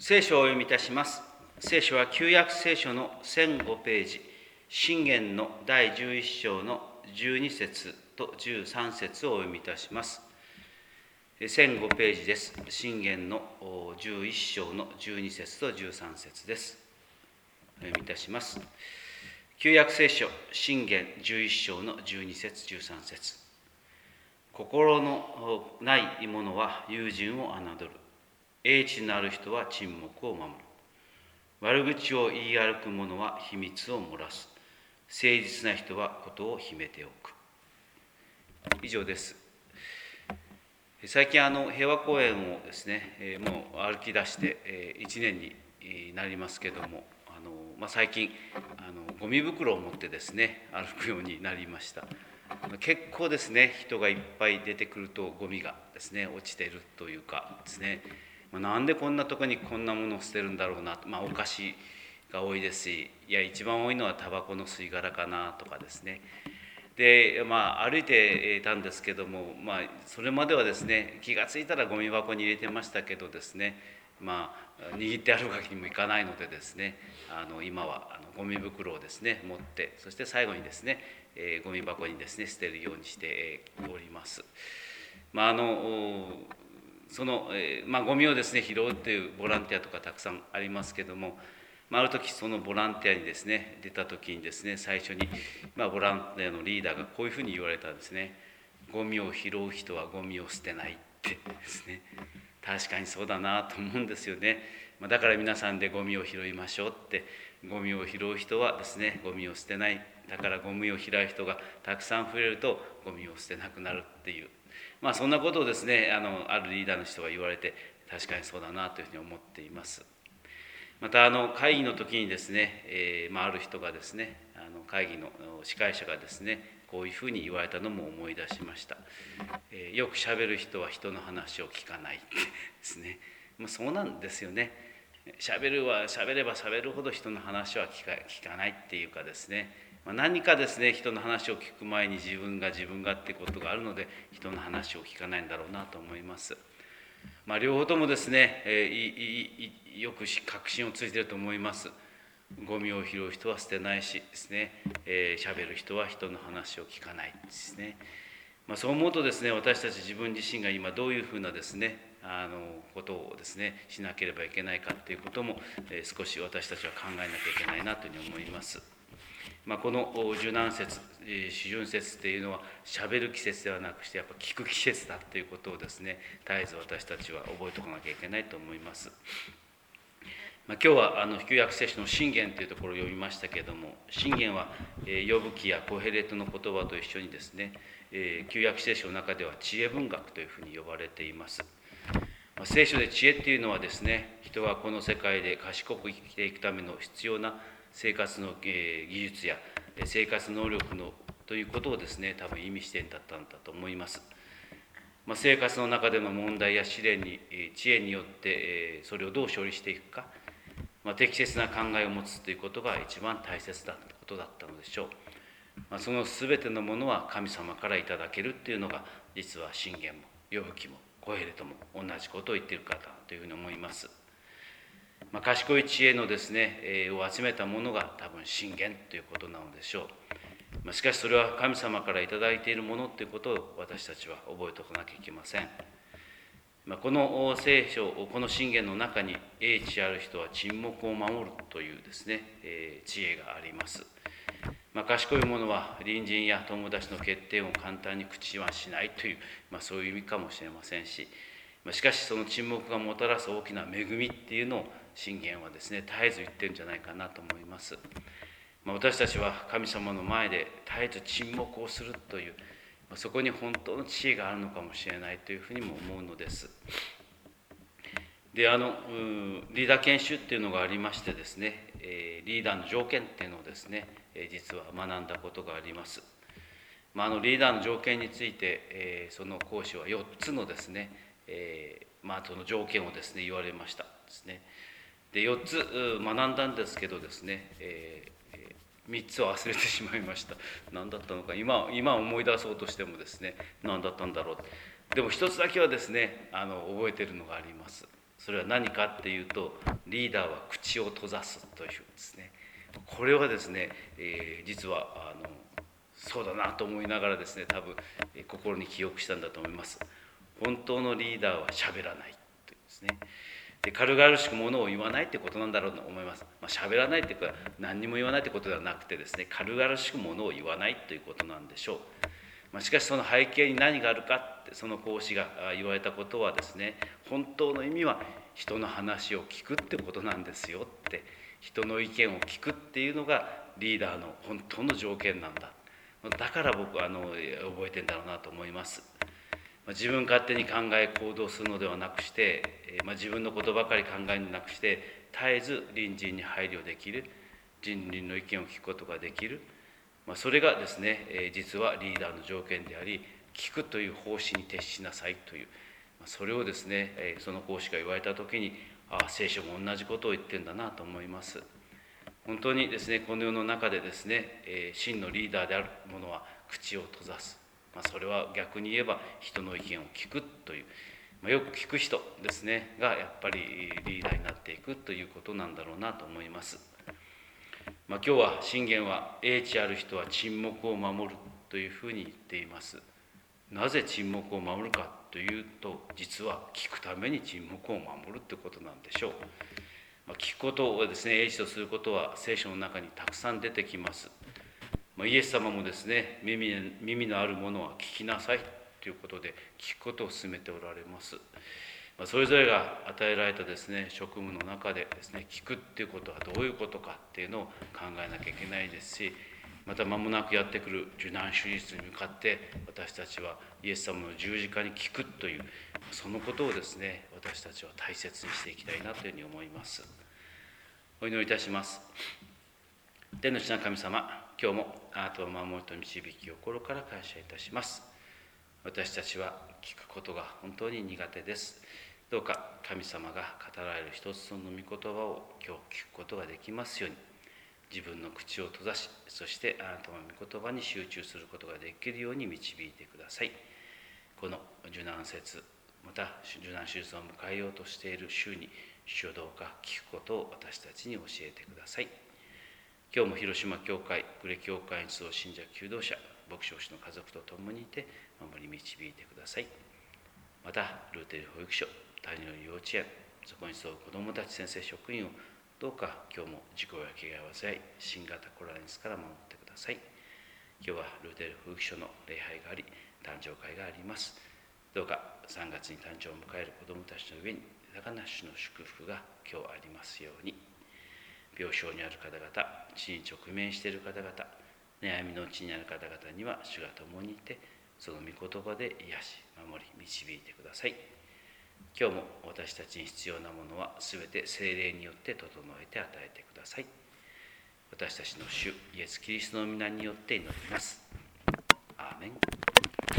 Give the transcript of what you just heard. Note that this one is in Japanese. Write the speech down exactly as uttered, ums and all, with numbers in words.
聖書をお読みいたします。聖書は旧約聖書のせんごページ、箴言のだいじゅういっ章のじゅうに節とじゅうさん節をお読みいたします。せんごページです。箴言のじゅういっ章のじゅうに節とじゅうさん節です。お読みいたします。旧約聖書、箴言じゅういっ章のじゅうに節、じゅうさん節。心のない者は友人を侮る。英知のある人は沈黙を守る。悪口を言い歩く者は秘密を漏らす。誠実な人はことを秘めておく。以上です。最近あの平和公園をですね、もう歩き出していちねんになりますけども、あの、まあ、最近あのゴミ袋を持ってですね歩くようになりました。結構ですね、人がいっぱい出てくるとゴミがですね落ちているというかですね、まあ、なんでこんなとこにこんなものを捨てるんだろうなと、まあ、お菓子が多いですし、いや一番多いのはタバコの吸い殻かなとかですね。でまあ歩いていたんですけども、まあ、それまではですね気が付いたらゴミ箱に入れてましたけどですね、まあ握って歩くわけにもいかないのでですね、あの今はあのゴミ袋をですね持って、そして最後にですね、えー、ゴミ箱にですね捨てるようにしております。まああのその、えーまあ、ゴミをですね拾うというボランティアとかたくさんありますけども、まあ、ある時そのボランティアにですね出た時にですね、最初に、まあ、ボランティアのリーダーがこういうふうに言われたんですね。ゴミを拾う人はゴミを捨てないってですね。確かにそうだなと思うんですよね。まあ、だから皆さんでゴミを拾いましょうって、ゴミを拾う人はですねゴミを捨てない、だからゴミを拾う人がたくさん増えるとゴミを捨てなくなるっていう、まあそんなことをですね、あのあるリーダーの人が言われて、確かにそうだなというふうに思っています。またあの会議の時にですね、えーまあ、ある人がですね、あの会議の司会者がですねこういうふうに言われたのも思い出しました。えー、よくしゃべる人は人の話を聞かないですね。まあ、そうなんですよね。しゃべるはしゃべればしゃべるほど人の話は聞か聞かないっていうかですね、まあ、何かですね人の話を聞く前に自分が自分がってことがあるので、人の話を聞かないんだろうなと思います。まあ、両方ともですね、えー、いいよく確信をついていると思います。ゴミを拾う人は捨てないしですね、えー、しゃべる人は人の話を聞かないですね。まあ、そう思うとですね、私たち自分自身が今どういうふうなですねあのことをですねしなければいけないかということも、えー、少し私たちは考えなきゃいけないなというふうに思います。まあ、この十何節、四旬節っていうのはしゃべる季節ではなくしてやっぱ聞く季節だということをですね絶えず私たちは覚えておかなきゃいけないと思います。まあ、今日はあの旧約聖書の箴言というところを読みましたけれども、箴言はヨブ記やコヘレトの言葉と一緒にですね、えー、旧約聖書の中では知恵文学というふうに呼ばれています。まあ、聖書で知恵っていうのはですね、人はこの世界で賢く生きていくための必要な生活の技術や生活能力のということをですね多分意味しているんだったんだと思います。まあ、生活の中での問題や試練に知恵によってそれをどう処理していくか、まあ、適切な考えを持つということが一番大切だったことだったのでしょう。まあ、その全てのものは神様からいただけるっていうのが実は箴言もヨブ記もコヘレトも同じことを言っている方というふうに思います。まあ、賢い知恵のですね、えー、を集めたものが多分箴言ということなのでしょう。まあ、しかしそれは神様からいただいているものということを私たちは覚えておかなきゃいけません。まあ、この聖書、この箴言の中に英知ある人は沈黙を守るというですね、えー、知恵があります。まあ、賢い者は隣人や友達の欠点を簡単に口はしないという、まあ、そういう意味かもしれませんし、まあ、しかしその沈黙がもたらす大きな恵みっていうのを箴言はですね絶えず言ってるんじゃないかなと思います。まあ、私たちは神様の前で絶えず沈黙をするという、まあ、そこに本当の知恵があるのかもしれないというふうにも思うのです。であのリーダー研修っていうのがありましてですね、えー、リーダーの条件っていうのをですね、えー、実は学んだことがあります。まあ、あのリーダーの条件について、えー、その講師はよっつのですね、えーまあ、その条件をですね言われましたですね。でよっつ学んだんですけどですね、えー、みっつを忘れてしまいました。何だったのか 今, 今思い出そうとしてもですね何だったんだろう。でも一つだけはですねあの覚えているのがあります。 それは何かっていうと、リーダーは口を閉ざすというですね、これはですね、えー、実はあのそうだなと思いながらですね、多分、えー、心に記憶したんだと思います。本当のリーダーは喋らないというですね。で軽々しくものを言わないってことなんだろうと思います。まあ、喋らないっていうか何にも言わないってことではなくてですね、軽々しくものを言わないということなんでしょう。まあ、しかしその背景に何があるかってその講師が言われたことはですね、本当の意味は人の話を聞くってことなんですよって、人の意見を聞くっていうのがリーダーの本当の条件なんだ。だから僕はあの覚えてんだろうなと思います。自分勝手に考え行動するのではなくして、まあ、自分のことばかり考えるのではなくして、絶えず隣人に配慮できる、人倫の意見を聞くことができる、まあ、それがですね、実はリーダーの条件であり、聞くという方針に徹しなさいという、それをですね、その講師が言われた時に、ああ聖書も同じことを言ってんだなと思います。本当にですね、この世の中でですね、真のリーダーである者は口を閉ざす、まあ、それは逆に言えば人の意見を聞くという、まあ、よく聞く人ですねがやっぱりリーダーになっていくということなんだろうなと思います。まあ、今日は信玄は英知ある人は沈黙を守るというふうに言っています。なぜ沈黙を守るかというと、実は聞くために沈黙を守るということなんでしょう。まあ、聞くことをですね英知とすることは聖書の中にたくさん出てきます。イエス様もですね、耳耳のあるものは聞きなさいということで聞くことを勧めておられます。それぞれが与えられたですね職務の中でですね、聞くっていうことはどういうことかっていうのを考えなきゃいけないですし、また間もなくやってくる受難手術に向かって私たちはイエス様の十字架に聞くという、そのことをですね私たちは大切にしていきたいなというふうに思います。お祈りいたします。天の父なる神様、今日もあなたを守りと導きを心から感謝いたします。私たちは聞くことが本当に苦手です。どうか神様が語られる一つの御言葉を今日聞くことができますように、自分の口を閉ざし、そしてあなたの御言葉に集中することができるように導いてください。この受難節、また受難手術を迎えようとしている週に、主よどうか聞くことを私たちに教えてください。今日も広島教会、呉教会に集う信者求道者、牧師の家族と共にいて守り導いてください。またルーテル保育所、谷の幼稚園、そこに集う子どもたち、先生、職員をどうか今日も事故や怪我を患い、新型コロナウイルスから守ってください。今日はルーテル保育所の礼拝があり、誕生会があります。どうかさんがつに誕生を迎える子どもたちの上に豊かな主の祝福が今日ありますように。病床にある方々、死に直面している方々、悩みの地にある方々には主が共にいて、その御言葉で癒し、守り、導いてください。今日も私たちに必要なものはすべて聖霊によって整えて与えてください。私たちの主イエス・キリストの皆によって祈ります。アーメン。